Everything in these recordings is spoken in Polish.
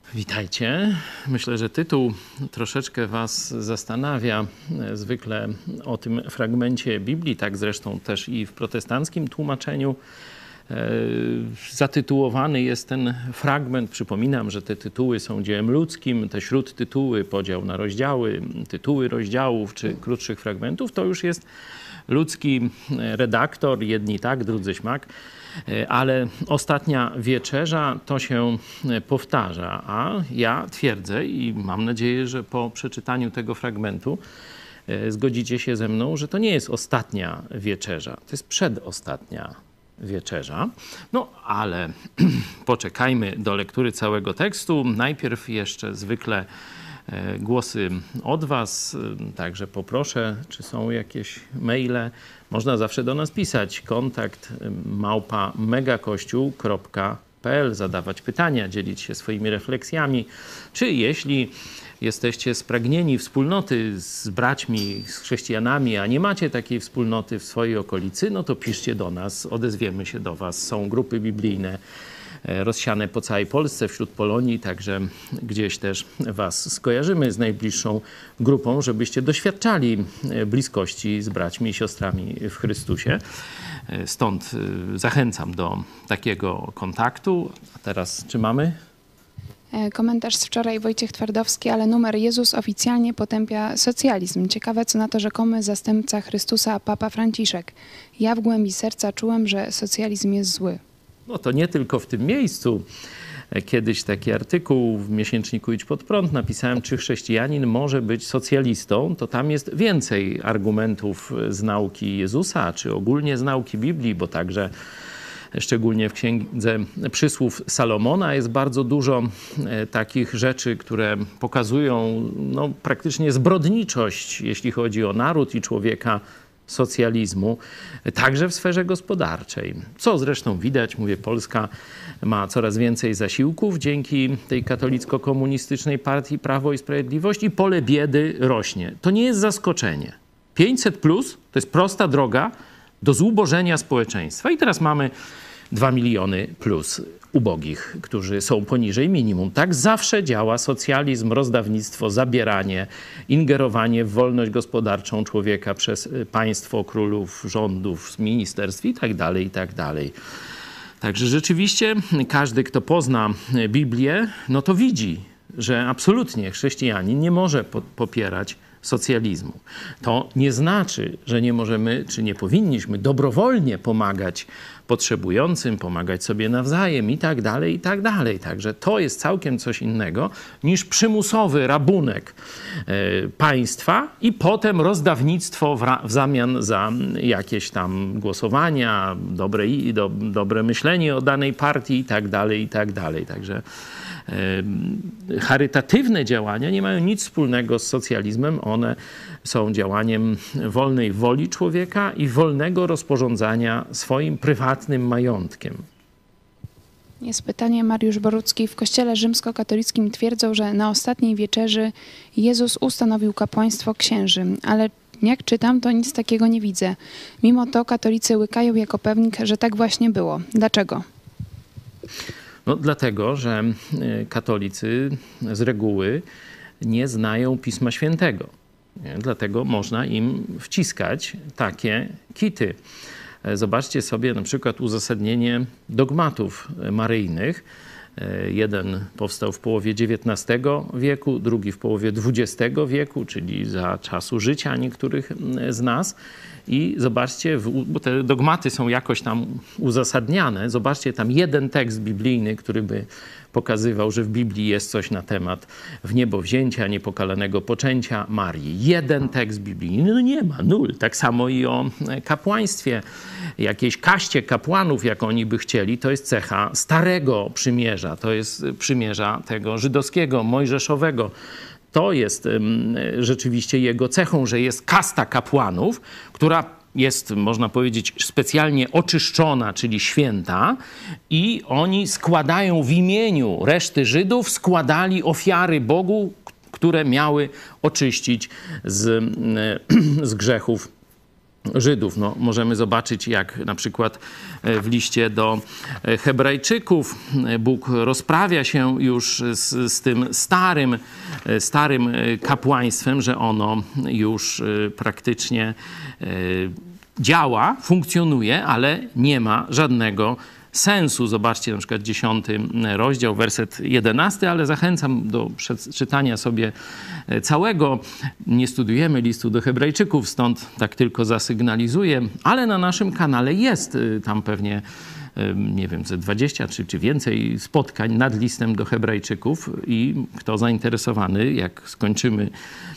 Witajcie. Myślę, że tytuł troszeczkę was zastanawia. Zwykle o tym fragmencie Biblii, tak zresztą też i w protestanckim tłumaczeniu, zatytułowany jest ten fragment. Przypominam, że te tytuły są dziełem ludzkim, te śródtytuły, podział na rozdziały, tytuły rozdziałów czy krótszych fragmentów, to już jest ludzki redaktor, jedni tak, drudzy śmak. Ale ostatnia wieczerza to się powtarza, a ja twierdzę i mam nadzieję, że po przeczytaniu tego fragmentu zgodzicie się ze mną, że to nie jest ostatnia wieczerza, to jest przedostatnia wieczerza. No ale poczekajmy do lektury całego tekstu. Najpierw jeszcze zwykle głosy od was, także poproszę, czy są jakieś maile. Można zawsze do nas pisać, kontakt @megakościół.pl, zadawać pytania, dzielić się swoimi refleksjami, czy jeśli jesteście spragnieni wspólnoty z braćmi, z chrześcijanami, a nie macie takiej wspólnoty w swojej okolicy, no to piszcie do nas, odezwiemy się do was. Są grupy biblijne rozsiane po całej Polsce, wśród Polonii, także gdzieś też was skojarzymy z najbliższą grupą, żebyście doświadczali bliskości z braćmi i siostrami w Chrystusie. Stąd zachęcam do takiego kontaktu. A teraz czy mamy? Komentarz z wczoraj, Wojciech Twardowski, ale numer: Jezus oficjalnie potępia socjalizm. Ciekawe, co na to rzekomy zastępca Chrystusa, Papa Franciszek. Ja w głębi serca czułem, że socjalizm jest zły. No to nie tylko w tym miejscu. Kiedyś taki artykuł w miesięczniku Idź Pod Prąd napisałem, czy chrześcijanin może być socjalistą. To tam jest więcej argumentów z nauki Jezusa, czy ogólnie z nauki Biblii, bo także szczególnie w Księdze Przysłów Salomona jest bardzo dużo takich rzeczy, które pokazują praktycznie zbrodniczość, jeśli chodzi o naród i człowieka, socjalizmu, także w sferze gospodarczej. Co zresztą widać, mówię, Polska ma coraz więcej zasiłków dzięki tej katolicko-komunistycznej partii Prawo i Sprawiedliwość i pole biedy rośnie. To nie jest zaskoczenie. 500 plus to jest prosta droga do zubożenia społeczeństwa. I teraz mamy 2 miliony plus ubogich, którzy są poniżej minimum. Tak zawsze działa socjalizm, rozdawnictwo, zabieranie, ingerowanie w wolność gospodarczą człowieka przez państwo, królów, rządów, ministerstw i tak dalej, i tak dalej. Także rzeczywiście każdy, kto pozna Biblię, no to widzi, że absolutnie chrześcijanin nie może popierać socjalizmu. To nie znaczy, że nie możemy, czy nie powinniśmy dobrowolnie pomagać potrzebującym, pomagać sobie nawzajem i tak dalej, i tak dalej. Także to jest całkiem coś innego niż przymusowy rabunek państwa i potem rozdawnictwo w zamian za jakieś tam głosowania, dobre myślenie o danej partii i tak dalej, i tak dalej. Także charytatywne działania nie mają nic wspólnego z socjalizmem. One są działaniem wolnej woli człowieka i wolnego rozporządzania swoim prywatnym majątkiem. Jest pytanie, Mariusz Borucki. W kościele rzymskokatolickim twierdzą, że na ostatniej wieczerzy Jezus ustanowił kapłaństwo księży, ale jak czytam, to nic takiego nie widzę. Mimo to katolicy łykają jako pewnik, że tak właśnie było. Dlaczego? No dlatego, że katolicy z reguły nie znają Pisma Świętego. Dlatego można im wciskać takie kity. Zobaczcie sobie na przykład uzasadnienie dogmatów maryjnych. Jeden powstał w połowie XIX wieku, drugi w połowie XX wieku, czyli za czasu życia niektórych z nas. I zobaczcie, bo te dogmaty są jakoś tam uzasadniane, zobaczcie tam jeden tekst biblijny, który by pokazywał, że w Biblii jest coś na temat wniebowzięcia, niepokalanego poczęcia Marii. Jeden tekst biblijny, no nie ma, nul. Tak samo i o kapłaństwie, jakiejś kaście kapłanów, jak oni by chcieli, to jest cecha Starego Przymierza, to jest przymierza tego żydowskiego, mojżeszowego. To jest rzeczywiście jego cechą, że jest kasta kapłanów, która jest, można powiedzieć, specjalnie oczyszczona, czyli święta, i oni składają w imieniu reszty Żydów, składali ofiary Bogu, które miały oczyścić z grzechów Żydów. No, możemy zobaczyć, jak na przykład w liście do Hebrajczyków Bóg rozprawia się już z tym starym kapłaństwem, że ono już praktycznie działa, funkcjonuje, ale nie ma żadnego sensu. Zobaczcie na przykład 10 rozdział, werset 11, ale zachęcam do przeczytania sobie całego. Nie studiujemy listu do Hebrajczyków, stąd tak tylko zasygnalizuję, ale na naszym kanale jest tam pewnie, nie wiem, ze 20 czy więcej spotkań nad listem do Hebrajczyków i kto zainteresowany, jak skończymy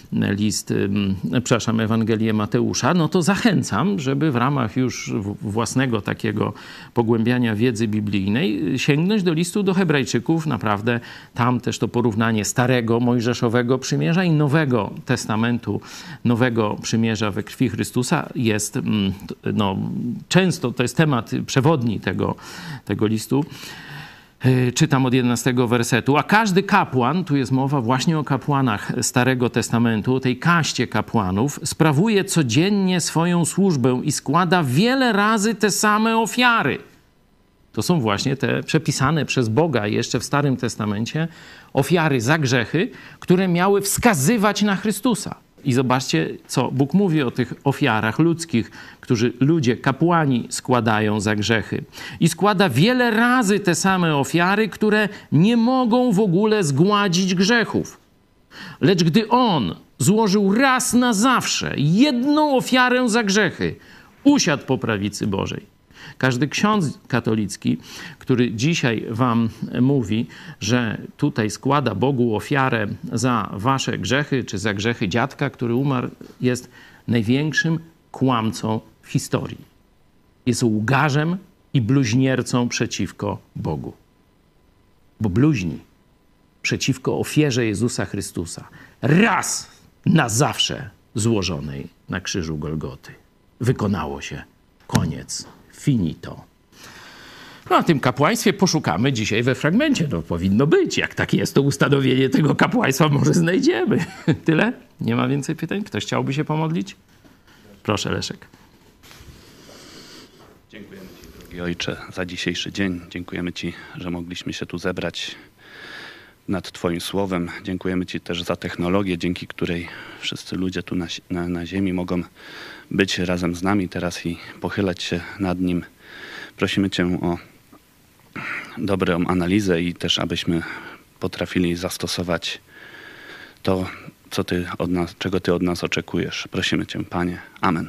Ewangelię Mateusza, no to zachęcam, żeby w ramach już własnego takiego pogłębiania wiedzy biblijnej sięgnąć do listu do Hebrajczyków. Naprawdę tam też to porównanie Starego Mojżeszowego Przymierza i Nowego Testamentu, Nowego Przymierza we krwi Chrystusa jest, no, często to jest temat przewodni tego listu. Czytam od 11 wersetu. A każdy kapłan, tu jest mowa właśnie o kapłanach Starego Testamentu, o tej kaście kapłanów, sprawuje codziennie swoją służbę i składa wiele razy te same ofiary. To są właśnie te przepisane przez Boga jeszcze w Starym Testamencie ofiary za grzechy, które miały wskazywać na Chrystusa. I zobaczcie, co Bóg mówi o tych ofiarach ludzkich, którzy ludzie, kapłani składają za grzechy. I składa wiele razy te same ofiary, które nie mogą w ogóle zgładzić grzechów. Lecz gdy On złożył raz na zawsze jedną ofiarę za grzechy, usiadł po prawicy Bożej. Każdy ksiądz katolicki, który dzisiaj wam mówi, że tutaj składa Bogu ofiarę za wasze grzechy, czy za grzechy dziadka, który umarł, jest największym kłamcą w historii. Jest łgarzem i bluźniercą przeciwko Bogu. Bo bluźni przeciwko ofierze Jezusa Chrystusa, raz na zawsze złożonej na krzyżu Golgoty. Wykonało się. Koniec. Finito. No, a tym kapłaństwie poszukamy dzisiaj we fragmencie. No, powinno być. Jak tak jest, to ustanowienie tego kapłaństwa może znajdziemy. Tyle? Nie ma więcej pytań? Ktoś chciałby się pomodlić? Proszę, Leszek. Dziękujemy Ci, drogi Ojcze, za dzisiejszy dzień. Dziękujemy Ci, że mogliśmy się tu zebrać nad Twoim Słowem. Dziękujemy Ci też za technologię, dzięki której wszyscy ludzie tu na ziemi mogą być razem z nami teraz i pochylać się nad nim. Prosimy Cię o dobrą analizę i też abyśmy potrafili zastosować to, czego Ty od nas oczekujesz. Prosimy Cię, Panie. Amen.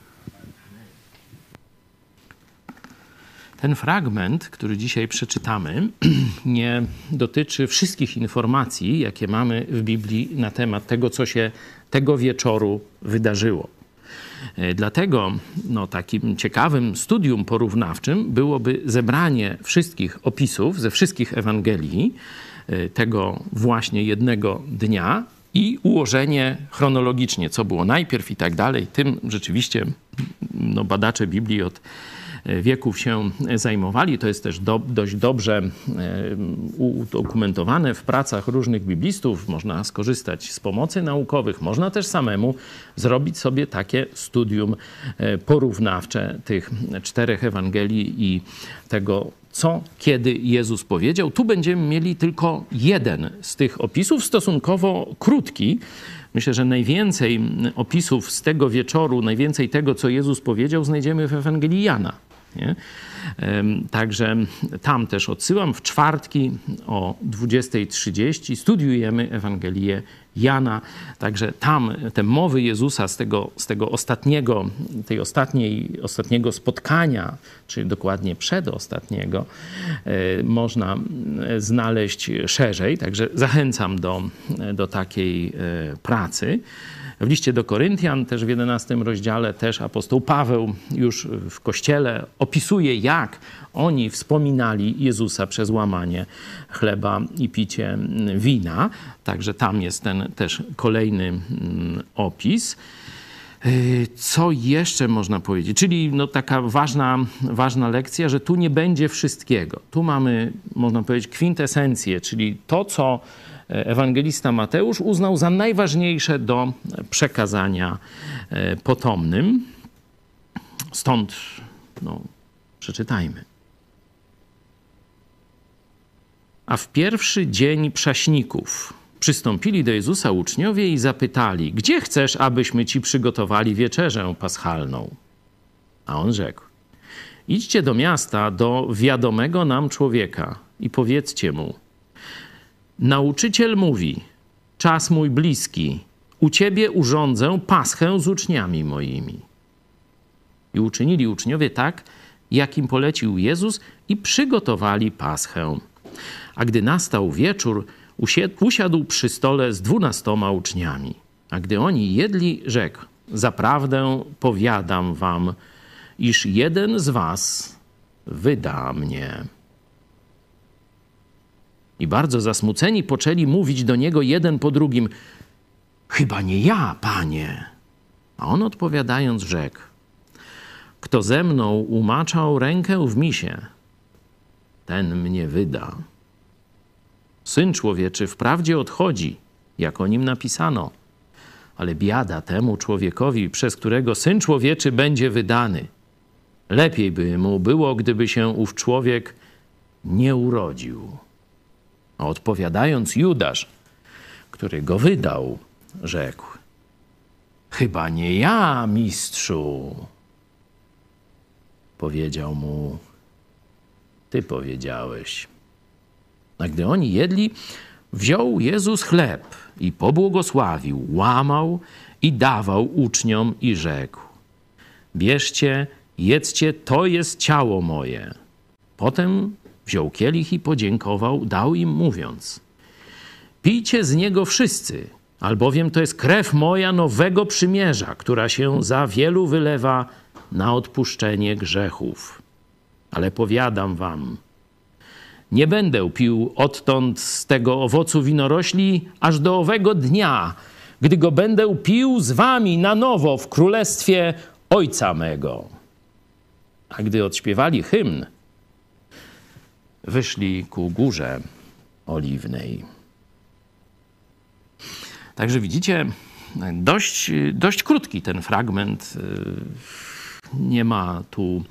Ten fragment, który dzisiaj przeczytamy, nie dotyczy wszystkich informacji, jakie mamy w Biblii na temat tego, co się tego wieczoru wydarzyło. Dlatego takim ciekawym studium porównawczym byłoby zebranie wszystkich opisów ze wszystkich Ewangelii tego właśnie jednego dnia i ułożenie chronologicznie, co było najpierw i tak dalej. Tym rzeczywiście badacze Biblii od wieków się zajmowali. To jest też dość dobrze udokumentowane w pracach różnych biblistów. Można skorzystać z pomocy naukowych. Można też samemu zrobić sobie takie studium porównawcze tych 4 Ewangelii i tego, co kiedy Jezus powiedział. Tu będziemy mieli tylko jeden z tych opisów, stosunkowo krótki. Myślę, że najwięcej opisów z tego wieczoru, najwięcej tego, co Jezus powiedział, znajdziemy w Ewangelii Jana. Nie? Także tam też odsyłam. W czwartki o 20:30 studiujemy Ewangelię Jana. Także tam te mowy Jezusa z tego ostatniego spotkania, czy dokładnie przedostatniego, można znaleźć szerzej. Także zachęcam do takiej pracy. W liście do Koryntian, też w 11 rozdziale, też apostoł Paweł już w Kościele opisuje, jak oni wspominali Jezusa przez łamanie chleba i picie wina. Także tam jest ten też kolejny opis. Co jeszcze można powiedzieć? Czyli taka ważna lekcja, że tu nie będzie wszystkiego. Tu mamy, można powiedzieć, kwintesencję, czyli to, co ewangelista Mateusz uznał za najważniejsze do przekazania potomnym. Stąd, przeczytajmy. A w pierwszy dzień prześników przystąpili do Jezusa uczniowie i zapytali: gdzie chcesz, abyśmy ci przygotowali wieczerzę paschalną? A on rzekł: idźcie do miasta, do wiadomego nam człowieka i powiedzcie mu: nauczyciel mówi, czas mój bliski, u ciebie urządzę paschę z uczniami moimi. I uczynili uczniowie tak, jak im polecił Jezus, i przygotowali paschę. A gdy nastał wieczór, usiadł przy stole z 12 uczniami. A gdy oni jedli, rzekł: zaprawdę powiadam wam, iż jeden z was wyda mnie. I bardzo zasmuceni poczęli mówić do niego jeden po drugim: chyba nie ja, Panie. A on odpowiadając rzekł: kto ze mną umaczał rękę w misie, ten mnie wyda. Syn Człowieczy wprawdzie odchodzi, jak o nim napisano, ale biada temu człowiekowi, przez którego Syn Człowieczy będzie wydany. Lepiej by mu było, gdyby się ów człowiek nie urodził. A odpowiadając Judasz, który go wydał, rzekł: chyba nie ja, mistrzu. Powiedział mu: ty powiedziałeś. A gdy oni jedli, wziął Jezus chleb i pobłogosławił, łamał i dawał uczniom i rzekł: bierzcie, jedzcie, to jest ciało moje. Potem wziął kielich i podziękował, dał im mówiąc: pijcie z niego wszyscy, albowiem to jest krew moja nowego przymierza, która się za wielu wylewa na odpuszczenie grzechów. Ale powiadam wam, nie będę pił odtąd z tego owocu winorośli aż do owego dnia, gdy go będę pił z wami na nowo w królestwie Ojca mego. A gdy odśpiewali hymn, wyszli ku Górze Oliwnej. Także widzicie, dość krótki ten fragment. Nie ma tu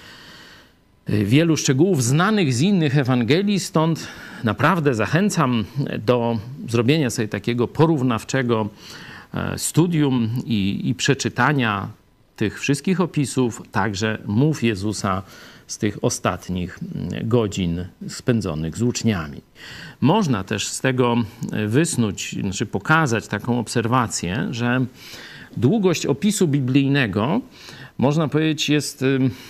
wielu szczegółów znanych z innych Ewangelii, stąd naprawdę zachęcam do zrobienia sobie takiego porównawczego studium i przeczytania tych wszystkich opisów, także mów Jezusa z tych ostatnich godzin spędzonych z uczniami. Można też z tego wysnuć, znaczy pokazać taką obserwację, że długość opisu biblijnego, można powiedzieć, jest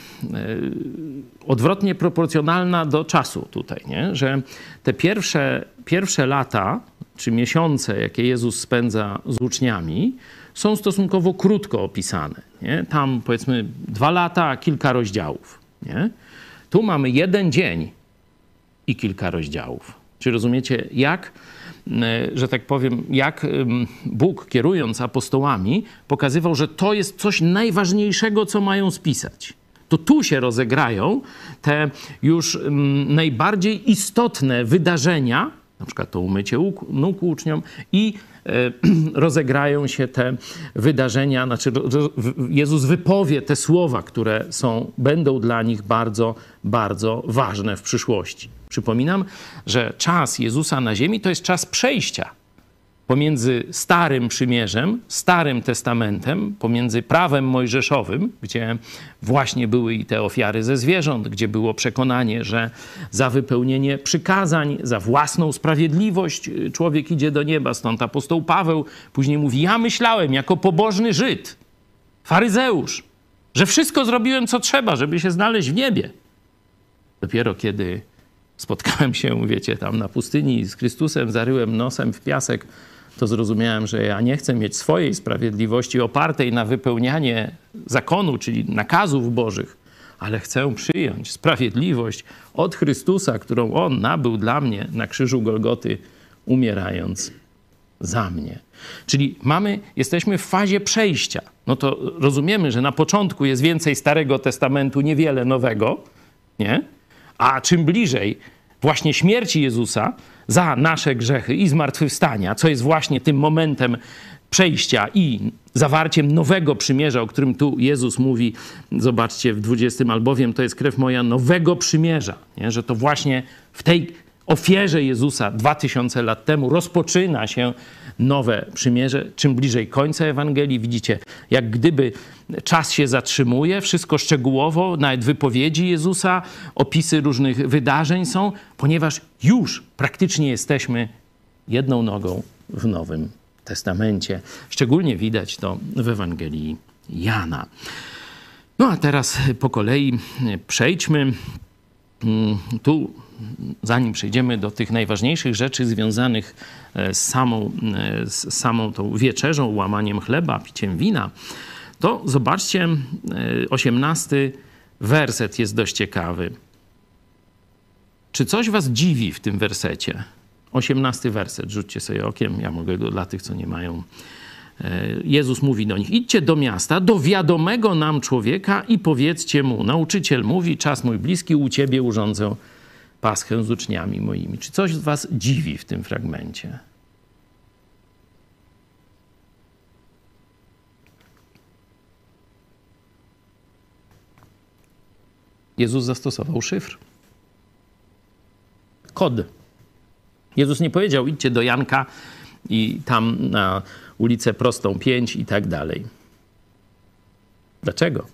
odwrotnie proporcjonalna do czasu tutaj, nie? Że te pierwsze lata czy miesiące, jakie Jezus spędza z uczniami, są stosunkowo krótko opisane. Nie? Tam powiedzmy 2 lata, kilka rozdziałów. Nie? Tu mamy 1 dzień i kilka rozdziałów. Czy rozumiecie, jak, że tak powiem, jak Bóg, kierując apostołami, pokazywał, że to jest coś najważniejszego, co mają spisać. To tu się rozegrają te już najbardziej istotne wydarzenia, na przykład to umycie nóg uczniom, i rozegrają się te wydarzenia, znaczy Jezus wypowie te słowa, które będą dla nich bardzo, bardzo ważne w przyszłości. Przypominam, że czas Jezusa na ziemi to jest czas przejścia pomiędzy Starym Przymierzem, Starym Testamentem, pomiędzy prawem mojżeszowym, gdzie właśnie były i te ofiary ze zwierząt, gdzie było przekonanie, że za wypełnienie przykazań, za własną sprawiedliwość człowiek idzie do nieba. Stąd apostoł Paweł później mówi: ja myślałem jako pobożny Żyd, faryzeusz, że wszystko zrobiłem, co trzeba, żeby się znaleźć w niebie. Dopiero kiedy spotkałem się, wiecie, tam na pustyni z Chrystusem, zaryłem nosem w piasek, to zrozumiałem, że ja nie chcę mieć swojej sprawiedliwości opartej na wypełnianie zakonu, czyli nakazów bożych, ale chcę przyjąć sprawiedliwość od Chrystusa, którą On nabył dla mnie na krzyżu Golgoty, umierając za mnie. Czyli jesteśmy w fazie przejścia. No to rozumiemy, że na początku jest więcej Starego Testamentu, niewiele Nowego, nie? A czym bliżej właśnie śmierci Jezusa za nasze grzechy i zmartwychwstania, co jest właśnie tym momentem przejścia i zawarciem nowego przymierza, o którym tu Jezus mówi, zobaczcie w 20, albowiem to jest krew moja nowego przymierza, nie? Że to właśnie w tej ofierze Jezusa 2000 lat temu rozpoczyna się nowe przymierze. Czym bliżej końca Ewangelii, widzicie, jak gdyby czas się zatrzymuje, wszystko szczegółowo, nawet wypowiedzi Jezusa, opisy różnych wydarzeń są, ponieważ już praktycznie jesteśmy jedną nogą w Nowym Testamencie. Szczególnie widać to w Ewangelii Jana. No a teraz po kolei przejdźmy tu, zanim przejdziemy do tych najważniejszych rzeczy związanych z samą tą wieczerzą, łamaniem chleba, piciem wina, to zobaczcie, 18 werset jest dość ciekawy. Czy coś was dziwi w tym wersecie? 18 werset, rzućcie sobie okiem, ja mogę go dla tych, co nie mają. Jezus mówi do nich, idźcie do miasta, do wiadomego nam człowieka i powiedzcie mu, nauczyciel mówi, czas mój bliski, u ciebie urządzę Paschę z uczniami moimi. Czy coś was dziwi w tym fragmencie? Jezus zastosował szyfr. Kod. Jezus nie powiedział, idźcie do Janka i tam na ulicę Prostą 5 i tak dalej. Dlaczego?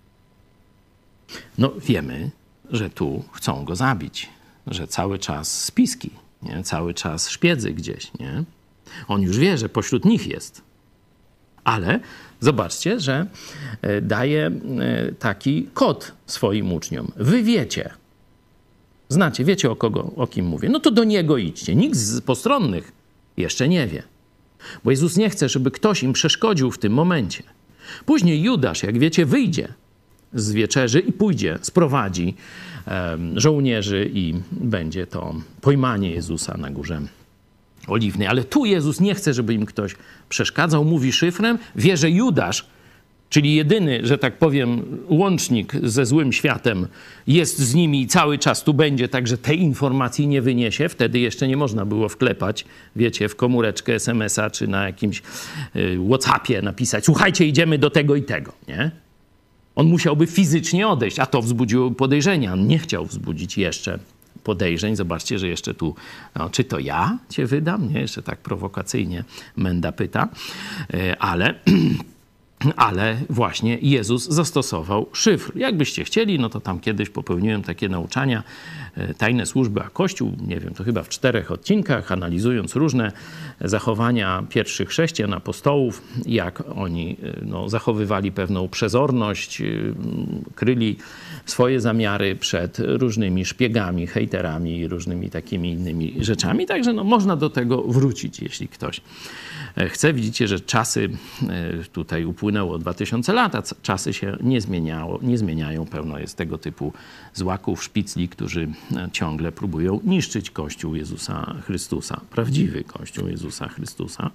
No wiemy, że tu chcą go zabić, że cały czas spiski, nie? Cały czas szpiedzy gdzieś, nie? On już wie, że pośród nich jest. Ale zobaczcie, że daje taki kod swoim uczniom. Wy wiecie, znacie, wiecie o kim mówię. No to do niego idźcie. Nikt z postronnych jeszcze nie wie. Bo Jezus nie chce, żeby ktoś im przeszkodził w tym momencie. Później Judasz, jak wiecie, wyjdzie z wieczerzy i pójdzie, sprowadzi żołnierzy i będzie to pojmanie Jezusa na Górze Oliwnej. Ale tu Jezus nie chce, żeby im ktoś przeszkadzał. Mówi szyfrem, wie, że Judasz, czyli jedyny, że tak powiem, łącznik ze złym światem, jest z nimi i cały czas tu będzie, także tej informacji nie wyniesie. Wtedy jeszcze nie można było wklepać, wiecie, w komóreczkę SMS-a czy na jakimś WhatsAppie napisać, słuchajcie, idziemy do tego i tego, nie? On musiałby fizycznie odejść, a to wzbudziło podejrzenia. On nie chciał wzbudzić jeszcze podejrzeń. Zobaczcie, że jeszcze tu, no, czy to ja cię wydam? Nie, jeszcze tak prowokacyjnie Menda pyta, ale właśnie Jezus zastosował szyfr. Jakbyście chcieli, no to tam kiedyś popełniłem takie nauczania, tajne służby a Kościół, nie wiem, to chyba w 4 odcinkach, analizując różne zachowania pierwszych chrześcijan, apostołów, jak oni zachowywali pewną przezorność, kryli swoje zamiary przed różnymi szpiegami, hejterami i różnymi takimi innymi rzeczami. Także można do tego wrócić, jeśli ktoś chce. Widzicie, że czasy tutaj upłynęło 2000 lat, a czasy się nie zmieniają. Pełno jest tego typu złaków, szpicli, którzy ciągle próbują niszczyć Kościół Jezusa Chrystusa, prawdziwy Kościół Jezusa Chrystusa.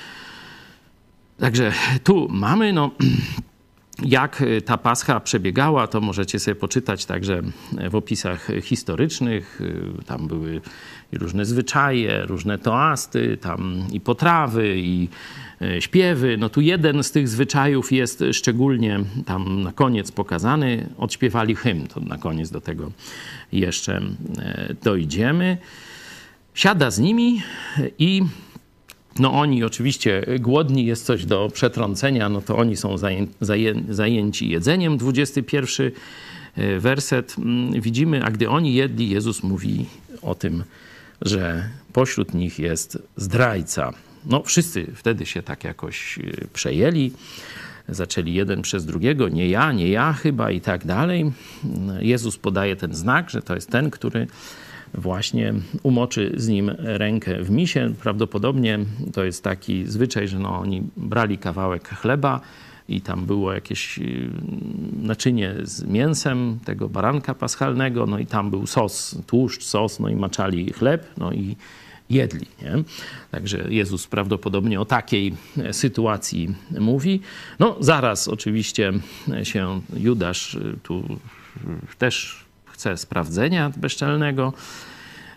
Także tu mamy, jak ta Pascha przebiegała, to możecie sobie poczytać także w opisach historycznych. Tam były i różne zwyczaje, różne toasty, tam i potrawy, i śpiewy. No tu jeden z tych zwyczajów jest szczególnie tam na koniec pokazany. Odśpiewali hymn, to na koniec do tego jeszcze dojdziemy. Siada z nimi i oni oczywiście głodni, jest coś do przetrącenia, no to oni są zajęci jedzeniem. 21 werset widzimy, a gdy oni jedli, Jezus mówi o tym, że pośród nich jest zdrajca. No wszyscy wtedy się tak jakoś przejęli, zaczęli jeden przez drugiego, nie ja chyba i tak dalej. Jezus podaje ten znak, że to jest ten, który właśnie umoczy z nim rękę w misie. Prawdopodobnie to jest taki zwyczaj, że oni brali kawałek chleba i tam było jakieś naczynie z mięsem tego baranka paschalnego, i tam był sos, tłuszcz, sos, i maczali chleb, i jedli, nie? Także Jezus prawdopodobnie o takiej sytuacji mówi. Zaraz oczywiście się Judasz tu też chce sprawdzenia bezczelnego.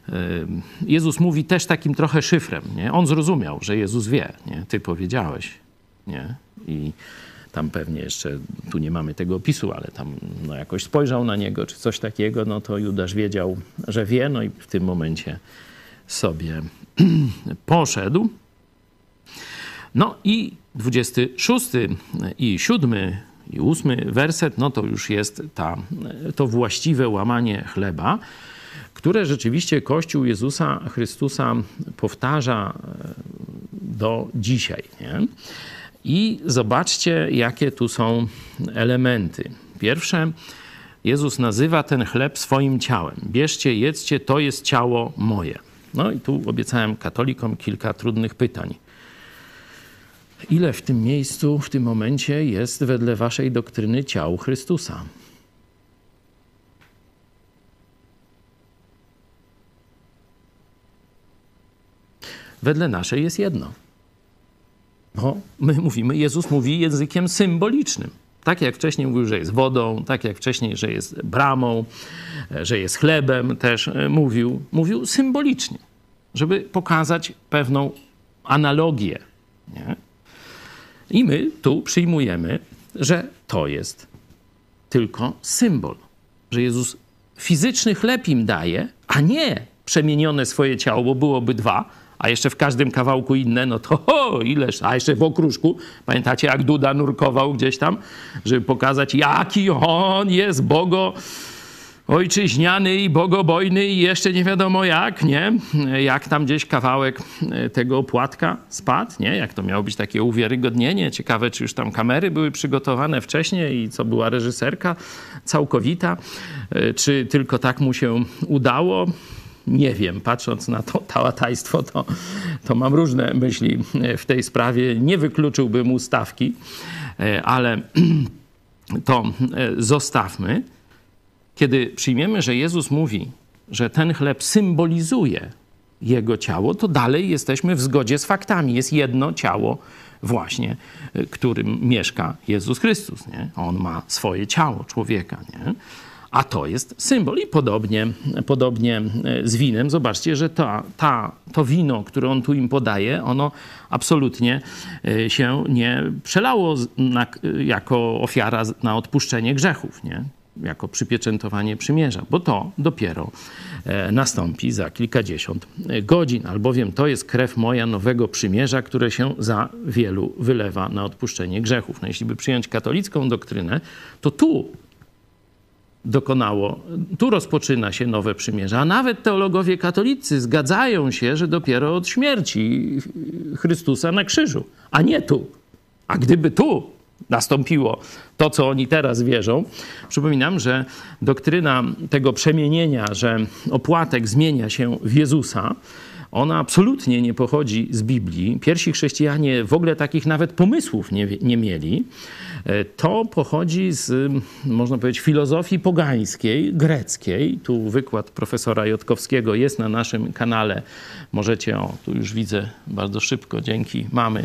Jezus mówi też takim trochę szyfrem, nie? On zrozumiał, że Jezus wie, nie? Ty powiedziałeś, nie? I tam pewnie jeszcze, tu nie mamy tego opisu, ale tam no, jakoś spojrzał na niego, czy coś takiego, no to Judasz wiedział, że wie, no i w tym momencie sobie poszedł. No i 26 i 7 i 8 werset, no to już jest to właściwe łamanie chleba, które rzeczywiście Kościół Jezusa Chrystusa powtarza do dzisiaj, nie? I zobaczcie, jakie tu są elementy. Pierwsze, Jezus nazywa ten chleb swoim ciałem. Bierzcie, jedzcie, to jest ciało moje. No i tu obiecałem katolikom kilka trudnych pytań. Ile w tym miejscu, w tym momencie jest wedle waszej doktryny ciał Chrystusa? Wedle naszej jest jedno. No, my mówimy, Jezus mówi językiem symbolicznym. Tak jak wcześniej mówił, że jest wodą, tak jak wcześniej, że jest bramą, że jest chlebem, też mówił symbolicznie, żeby pokazać pewną analogię. Nie? I my tu przyjmujemy, że to jest tylko symbol, że Jezus fizyczny chleb im daje, a nie przemienione swoje ciało, bo byłoby dwa, a jeszcze w każdym kawałku inne, no to ileż, a jeszcze w okruszku. Pamiętacie, jak Duda nurkował gdzieś tam, żeby pokazać, jaki on jest ojczyźniany i bogobojny i jeszcze nie wiadomo jak, nie? Jak tam gdzieś kawałek tego opłatka spadł, nie? Jak to miało być takie uwiarygodnienie. Ciekawe, czy już tam kamery były przygotowane wcześniej i co była reżyserka całkowita, czy tylko tak mu się udało. Nie wiem, patrząc na to tałatajstwo, to mam różne myśli w tej sprawie. Nie wykluczyłbym ustawki, ale to zostawmy. Kiedy przyjmiemy, że Jezus mówi, że ten chleb symbolizuje Jego ciało, to dalej jesteśmy w zgodzie z faktami. Jest jedno ciało właśnie, którym mieszka Jezus Chrystus. Nie? On ma swoje ciało człowieka, nie? A to jest symbol. I podobnie z winem. Zobaczcie, że to wino, które on tu im podaje, ono absolutnie się nie przelało jako ofiara na odpuszczenie grzechów, nie? Jako przypieczętowanie przymierza, bo to dopiero nastąpi za kilkadziesiąt godzin. Albowiem to jest krew moja nowego przymierza, które się za wielu wylewa na odpuszczenie grzechów. No, jeśli by przyjąć katolicką doktrynę, to tu rozpoczyna się nowe przymierze. A nawet teologowie katolicy zgadzają się, że dopiero od śmierci Chrystusa na krzyżu, a nie tu. A gdyby tu nastąpiło to, co oni teraz wierzą, przypominam, że doktryna tego przemienienia, że opłatek zmienia się w Jezusa, ona absolutnie nie pochodzi z Biblii. Pierwsi chrześcijanie w ogóle takich nawet pomysłów nie mieli. To pochodzi z, można powiedzieć, filozofii pogańskiej, greckiej. Tu wykład profesora Jotkowskiego jest na naszym kanale. Możecie, tu już widzę bardzo szybko, dzięki, mamy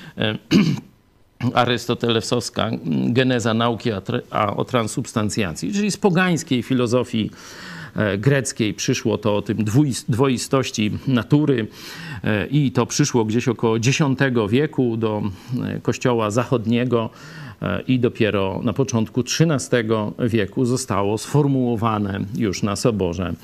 arystotelesowska geneza nauki o transubstancjacji, czyli z pogańskiej filozofii greckiej przyszło to o tym dwoistości natury i to przyszło gdzieś około X wieku do kościoła zachodniego i dopiero na początku XIII wieku zostało sformułowane już na soborze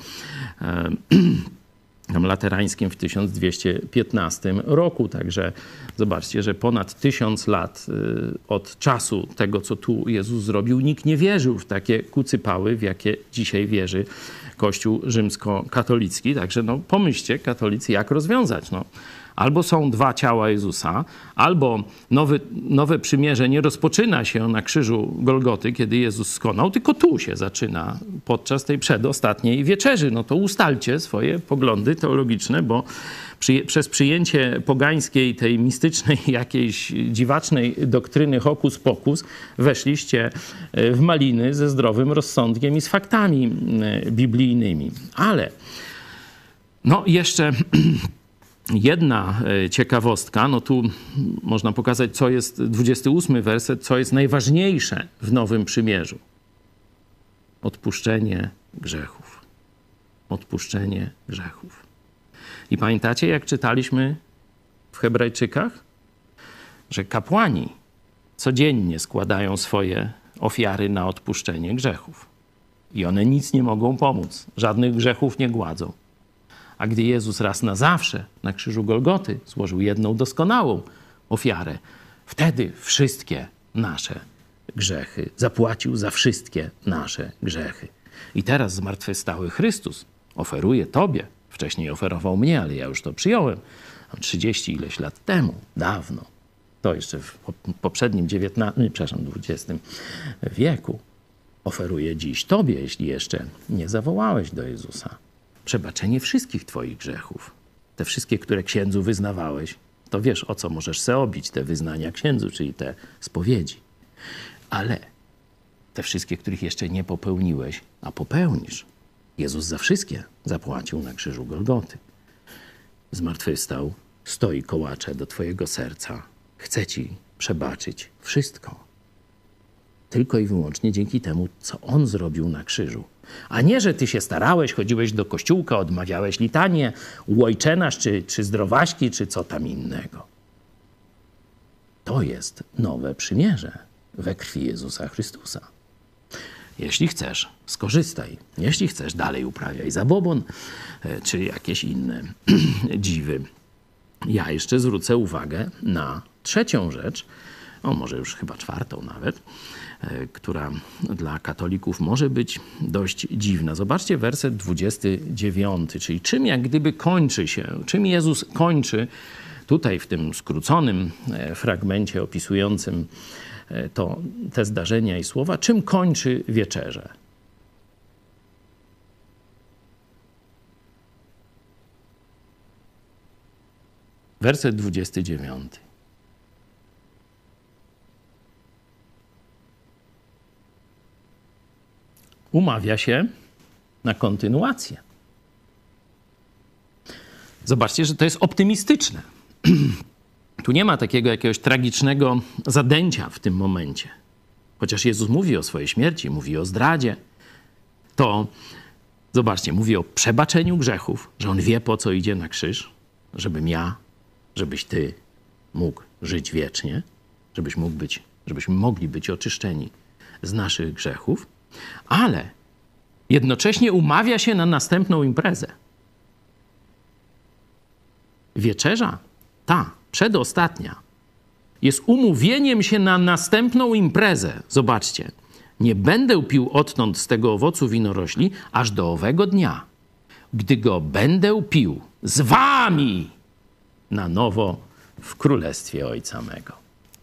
laterańskim w 1215 roku. Także zobaczcie, że ponad 1000 lat od czasu tego, co tu Jezus zrobił, nikt nie wierzył w takie kucypały, w jakie dzisiaj wierzy Kościół rzymskokatolicki. Także no, pomyślcie, katolicy, jak rozwiązać. No, albo są dwa ciała Jezusa, albo nowe przymierze nie rozpoczyna się na krzyżu Golgoty, kiedy Jezus skonał, tylko tu się zaczyna podczas tej przedostatniej wieczerzy. No to ustalcie swoje poglądy teologiczne, bo przez przyjęcie pogańskiej, tej mistycznej, jakiejś dziwacznej doktryny hokus pokus weszliście w maliny ze zdrowym rozsądkiem i z faktami biblijnymi. Ale no jeszcze jedna ciekawostka, no tu można pokazać, co jest 28 werset, co jest najważniejsze w Nowym Przymierzu. Odpuszczenie grzechów. odpuszczenie grzechów. I pamiętacie, jak czytaliśmy w Hebrajczykach, że kapłani codziennie składają swoje ofiary na odpuszczenie grzechów. I one nic nie mogą pomóc, żadnych grzechów nie gładzą. A gdy Jezus raz na zawsze na krzyżu Golgoty złożył jedną doskonałą ofiarę, wtedy wszystkie nasze grzechy zapłacił za wszystkie nasze grzechy. I teraz zmartwychwstały Chrystus oferuje tobie, wcześniej oferował mnie, ale ja już to przyjąłem, 30 ileś lat temu, dawno, to jeszcze w poprzednim XX wieku, oferuje dziś tobie, jeśli jeszcze nie zawołałeś do Jezusa, przebaczenie wszystkich twoich grzechów. Te wszystkie, które księdzu wyznawałeś, to wiesz, o co możesz se obić te wyznania księdzu, czyli te spowiedzi. Ale te wszystkie, których jeszcze nie popełniłeś, a popełnisz, Jezus za wszystkie zapłacił na krzyżu Golgoty. Zmartwychwstał, stoi kołacze do twojego serca. Chce ci przebaczyć wszystko. Tylko i wyłącznie dzięki temu, co On zrobił na krzyżu. A nie, że ty się starałeś, chodziłeś do kościółka, odmawiałeś litanię, łojczenasz, czy zdrowaśki, czy co tam innego. To jest nowe przymierze we krwi Jezusa Chrystusa. Jeśli chcesz, skorzystaj. Jeśli chcesz, dalej uprawiaj zabobon, czy jakieś inne dziwy. Ja jeszcze zwrócę uwagę na trzecią rzecz, może już chyba czwartą nawet, która dla katolików może być dość dziwna. Zobaczcie werset 29, czyli czym jak gdyby kończy się, czym Jezus kończy tutaj w tym skróconym fragmencie opisującym te zdarzenia i słowa, czym kończy wieczerzę. Werset 29. Umawia się na kontynuację. Zobaczcie, że to jest optymistyczne. Tu nie ma takiego jakiegoś tragicznego zadęcia w tym momencie. Chociaż Jezus mówi o swojej śmierci, mówi o zdradzie, to zobaczcie, mówi o przebaczeniu grzechów, że On wie, po co idzie na krzyż, żebym ja, żebyś ty mógł żyć wiecznie, żebyśmy mogli być oczyszczeni z naszych grzechów, ale jednocześnie umawia się na następną imprezę. Wieczerza, ta przedostatnia, jest umówieniem się na następną imprezę. Zobaczcie, nie będę pił odtąd z tego owocu winorośli, aż do owego dnia, gdy go będę pił z wami na nowo w Królestwie Ojca mego.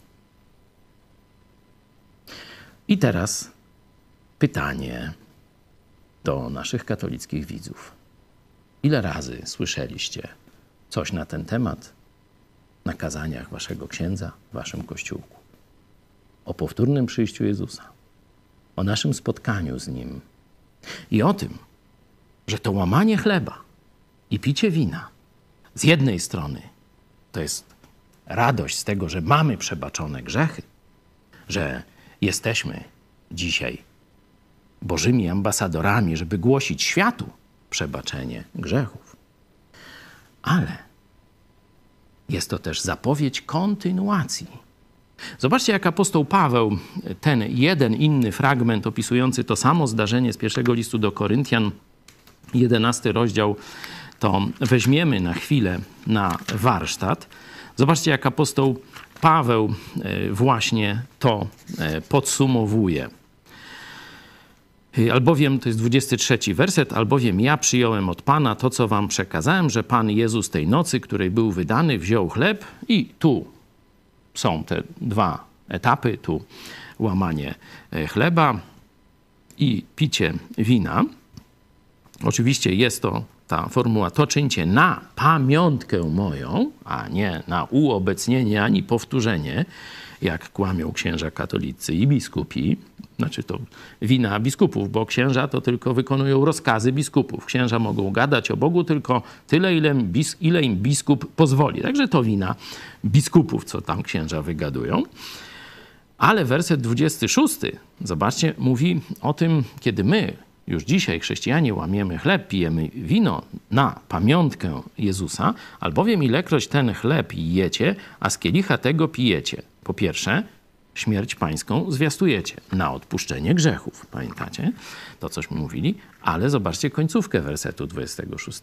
I teraz pytanie do naszych katolickich widzów. Ile razy słyszeliście coś na ten temat na kazaniach waszego księdza, w waszym kościółku? O powtórnym przyjściu Jezusa, o naszym spotkaniu z Nim i o tym, że to łamanie chleba i picie wina z jednej strony to jest radość z tego, że mamy przebaczone grzechy, że jesteśmy dzisiaj Bożymi ambasadorami, żeby głosić światu przebaczenie grzechów. Ale jest to też zapowiedź kontynuacji. Zobaczcie, jak apostoł Paweł, ten jeden inny fragment opisujący to samo zdarzenie z pierwszego listu do Koryntian, 11 rozdział, to weźmiemy na chwilę na warsztat. Zobaczcie, jak apostoł Paweł właśnie to podsumowuje. Albowiem, to jest 23 werset, albowiem ja przyjąłem od Pana to, co wam przekazałem, że Pan Jezus tej nocy, której był wydany, wziął chleb i tu są te dwa etapy, tu łamanie chleba i picie wina. Oczywiście jest to ta formuła, to czyńcie na pamiątkę moją, a nie na uobecnienie ani powtórzenie, jak kłamią księża katolicy i biskupi. Znaczy to wina biskupów, bo księża to tylko wykonują rozkazy biskupów. Księża mogą gadać o Bogu tylko tyle, ile im biskup pozwoli. Także to wina biskupów, co tam księża wygadują. Ale werset 26, zobaczcie, mówi o tym, kiedy my już dzisiaj chrześcijanie łamiemy chleb, pijemy wino na pamiątkę Jezusa, albowiem ilekroć ten chleb jecie, a z kielicha tego pijecie. Po pierwsze, śmierć pańską zwiastujecie na odpuszczenie grzechów. Pamiętacie? To, cośmy mówili. Ale zobaczcie końcówkę wersetu 26.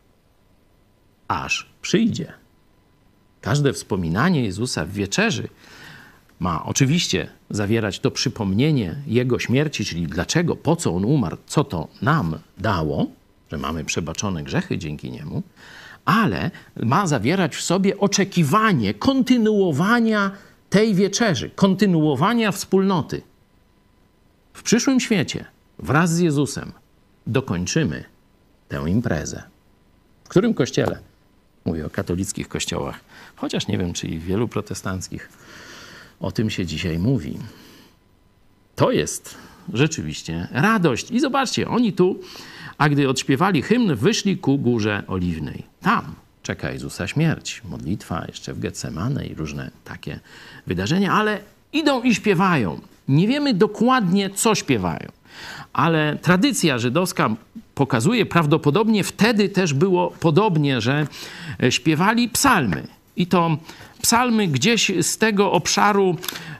Aż przyjdzie. Każde wspominanie Jezusa w wieczerzy ma oczywiście zawierać to przypomnienie Jego śmierci, czyli dlaczego, po co On umarł, co to nam dało, że mamy przebaczone grzechy dzięki Niemu, ale ma zawierać w sobie oczekiwanie kontynuowania tej wieczerzy, kontynuowania wspólnoty. W przyszłym świecie wraz z Jezusem dokończymy tę imprezę. W którym kościele? Mówię o katolickich kościołach, chociaż nie wiem, czy i w wielu protestanckich o tym się dzisiaj mówi. To jest rzeczywiście radość. I zobaczcie, oni tu, a gdy odśpiewali hymn, wyszli ku Górze Oliwnej. Tam czeka Jezusa śmierć, modlitwa jeszcze w Getsemane i różne takie wydarzenia, ale idą i śpiewają. Nie wiemy dokładnie, co śpiewają, ale tradycja żydowska pokazuje, prawdopodobnie wtedy też było podobnie, że śpiewali psalmy. I to psalmy gdzieś z tego obszaru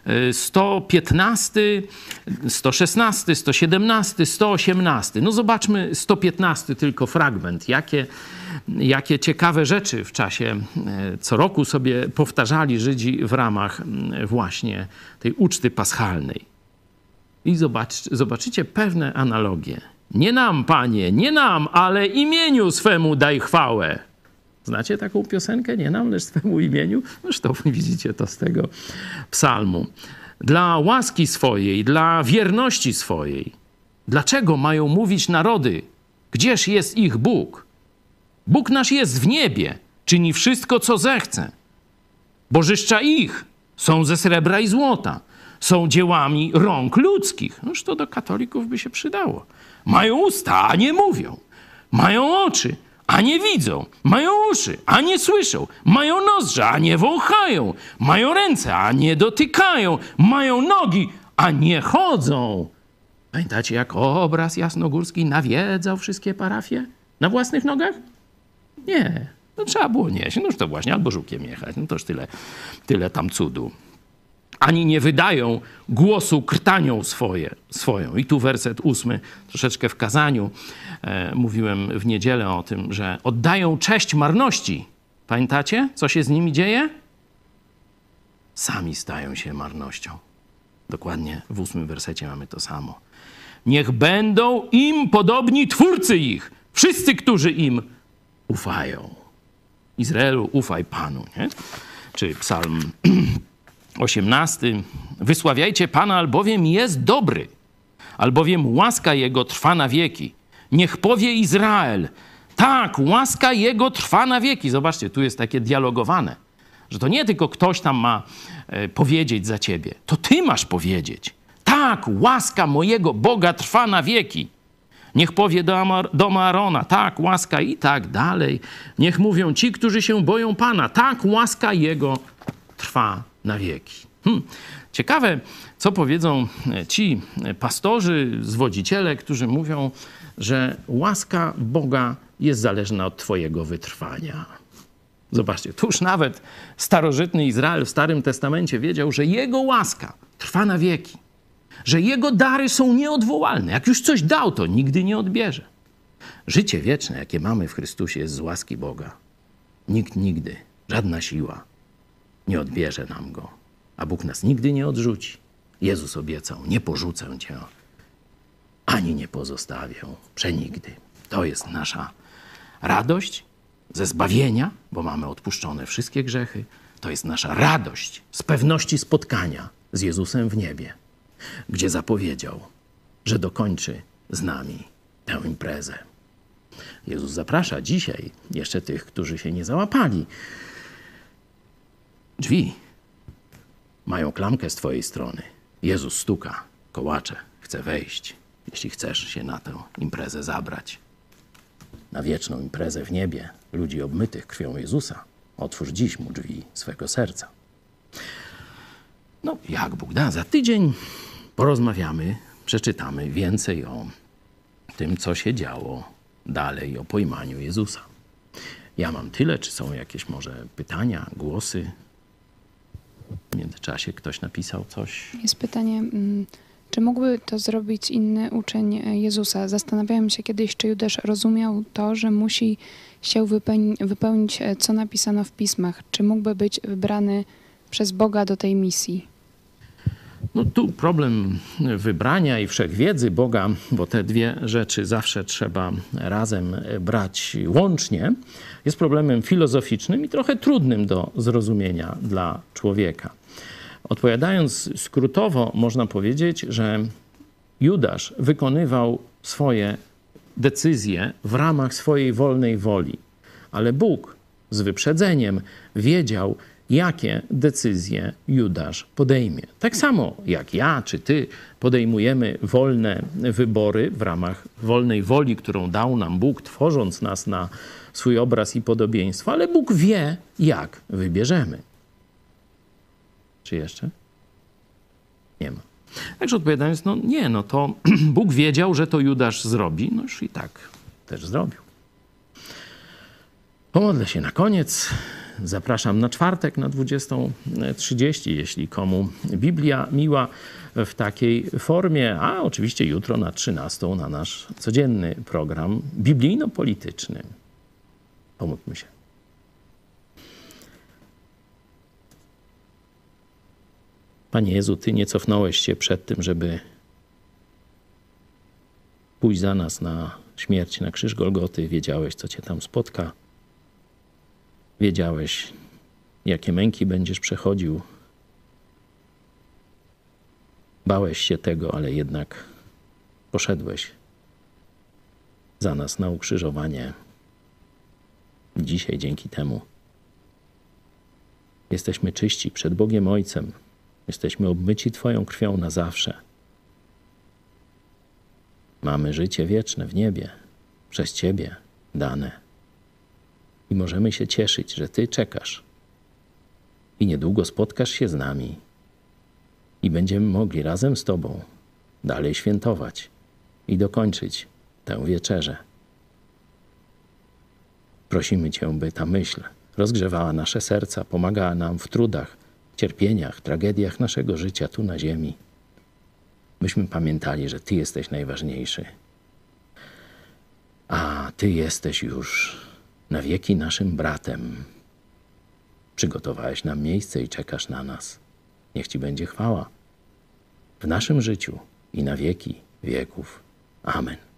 115, 116, 117, 118. No zobaczmy 115 tylko fragment. Jakie ciekawe rzeczy w czasie co roku sobie powtarzali Żydzi w ramach właśnie tej uczty paschalnej. I zobaczycie pewne analogie. Nie nam, Panie, nie nam, ale imieniu swemu daj chwałę. Znacie taką piosenkę? Nie nam, lecz swemu imieniu? Zresztą widzicie to z tego psalmu. Dla łaski swojej, dla wierności swojej. Dlaczego mają mówić narody? Gdzież jest ich Bóg? Bóg nasz jest w niebie, czyni wszystko, co zechce. Bożyszcza ich są ze srebra i złota, są dziełami rąk ludzkich. Noż to do katolików by się przydało. Mają usta, a nie mówią. Mają oczy, a nie widzą. Mają uszy, a nie słyszą. Mają nozdrza, a nie wąchają. Mają ręce, a nie dotykają. Mają nogi, a nie chodzą. Pamiętacie, jak obraz jasnogórski nawiedzał wszystkie parafie? Na własnych nogach? Nie. No, trzeba było nieść. Noż to właśnie, albo żukiem jechać. No to już tyle tam cudu. Ani nie wydają głosu krtanią swoją. I tu werset 8, troszeczkę w kazaniu mówiłem w niedzielę o tym, że oddają cześć marności. Pamiętacie, co się z nimi dzieje? Sami stają się marnością. Dokładnie w 8 wersecie mamy to samo. Niech będą im podobni twórcy ich. Wszyscy, którzy im ufają. Izraelu, ufaj Panu. Nie? Czy psalm 18. Wysławiajcie Pana, albowiem jest dobry, albowiem łaska Jego trwa na wieki. Niech powie Izrael, tak, łaska Jego trwa na wieki. Zobaczcie, tu jest takie dialogowane, że to nie tylko ktoś tam ma powiedzieć za ciebie, to ty masz powiedzieć. Tak, łaska mojego Boga trwa na wieki. Niech powie dom Aarona, tak, łaska i tak dalej. Niech mówią ci, którzy się boją Pana, tak, łaska Jego trwa na wieki. Ciekawe, co powiedzą ci pastorzy, zwodziciele, którzy mówią, że łaska Boga jest zależna od twojego wytrwania. Zobaczcie, tu już nawet starożytny Izrael w Starym Testamencie wiedział, że Jego łaska trwa na wieki. Że Jego dary są nieodwołalne. Jak już coś dał, to nigdy nie odbierze. Życie wieczne, jakie mamy w Chrystusie, jest z łaski Boga. Nikt nigdy, żadna siła nie odbierze nam Go. A Bóg nas nigdy nie odrzuci. Jezus obiecał, nie porzucę Cię, ani nie pozostawię, przenigdy. To jest nasza radość ze zbawienia, bo mamy odpuszczone wszystkie grzechy. To jest nasza radość z pewności spotkania z Jezusem w niebie, gdzie zapowiedział, że dokończy z nami tę imprezę. Jezus zaprasza dzisiaj jeszcze tych, którzy się nie załapali. Drzwi mają klamkę z twojej strony. Jezus stuka, kołacze, chce wejść. Jeśli chcesz się na tę imprezę zabrać, na wieczną imprezę w niebie, ludzi obmytych krwią Jezusa, otwórz dziś mu drzwi swego serca. No, jak Bóg da, za tydzień porozmawiamy, przeczytamy więcej o tym, co się działo dalej, o pojmaniu Jezusa. Ja mam tyle. Czy są jakieś może pytania, głosy? W międzyczasie ktoś napisał coś. Jest pytanie, czy mógłby to zrobić inny uczeń Jezusa? Zastanawiałem się kiedyś, czy Judasz rozumiał to, że musi się wypełnić, co napisano w pismach. Czy mógłby być wybrany przez Boga do tej misji? No tu problem wybrania i wszechwiedzy Boga, bo te dwie rzeczy zawsze trzeba razem brać łącznie, jest problemem filozoficznym i trochę trudnym do zrozumienia dla człowieka. Odpowiadając skrótowo, można powiedzieć, że Judasz wykonywał swoje decyzje w ramach swojej wolnej woli, ale Bóg z wyprzedzeniem wiedział, jakie decyzje Judasz podejmie. Tak samo jak ja czy ty podejmujemy wolne wybory w ramach wolnej woli, którą dał nam Bóg, tworząc nas na swój obraz i podobieństwo, ale Bóg wie, jak wybierzemy. Czy jeszcze? Nie ma. Także odpowiadając, to Bóg wiedział, że to Judasz zrobi, no już i tak też zrobił. Pomodlę się na koniec. Zapraszam na czwartek na 20:30, jeśli komu Biblia miła w takiej formie, a oczywiście jutro na 13:00 na nasz codzienny program biblijno-polityczny. Pomódlmy się. Panie Jezu, Ty nie cofnąłeś się przed tym, żeby pójść za nas na śmierć, na krzyż Golgoty. Wiedziałeś, co Cię tam spotka. Wiedziałeś, jakie męki będziesz przechodził. Bałeś się tego, ale jednak poszedłeś za nas na ukrzyżowanie. Dzisiaj dzięki temu jesteśmy czyści przed Bogiem Ojcem. Jesteśmy obmyci Twoją krwią na zawsze. Mamy życie wieczne w niebie, przez Ciebie dane. I możemy się cieszyć, że Ty czekasz. I niedługo spotkasz się z nami. I będziemy mogli razem z Tobą dalej świętować i dokończyć tę wieczerzę. Prosimy Cię, by ta myśl rozgrzewała nasze serca, pomagała nam w trudach, cierpieniach, tragediach naszego życia tu na ziemi. Byśmy pamiętali, że Ty jesteś najważniejszy. A Ty jesteś już na wieki naszym bratem. Przygotowałeś nam miejsce i czekasz na nas. Niech Ci będzie chwała w naszym życiu i na wieki wieków. Amen.